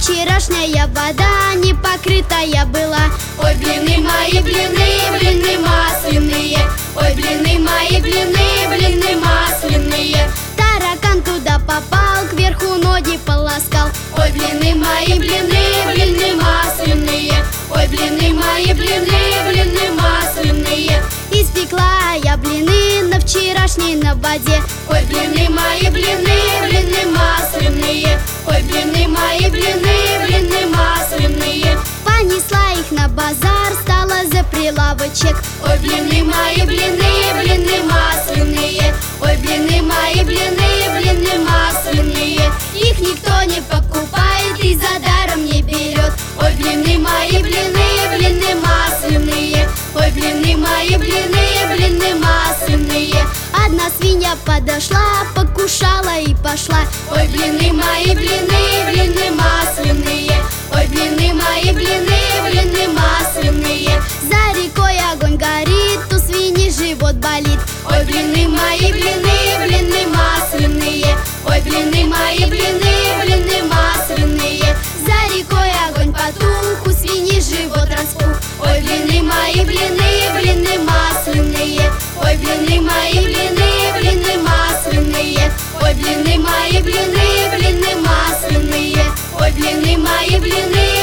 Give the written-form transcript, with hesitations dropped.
вчерашняя вода не покрытая была. Ой, блины мои, блины масляные. Ой, блины мои, блины масляные. Таракан туда попал, кверху ноги полоскал. Ой, блины мои, блины масляные. Ой, блины мои, блины масляные. Испекла я блины на вчерашней на воде. Ой, блины мои, блины масляные. Ой, блины мои, блины масляные. Понесла их на базар, стала за прилавочек. Ой, блины мои, блины масляные. Ой, блины мои, блины масляные. Их никто не покупает и за даром не берет. Ой, блины мои, блины масляные. Ой, блины мои, блины масляные. Одна свинья подошла, покушала и пошла. Ой, блины мои, блины масляные. Ой, блины мои, блины масляные. За рекой огонь горит, у свиньи живот болит. Ой, блины мои, блины масляные. Ой, блины мои, блины масляные. За рекой огонь потух, у свиньи живот распух. Ой, блины мои, блины масляные. Ой, блины мои, блины масляные. Ой, блины мои, блины масляные. Ой, блины мои, блины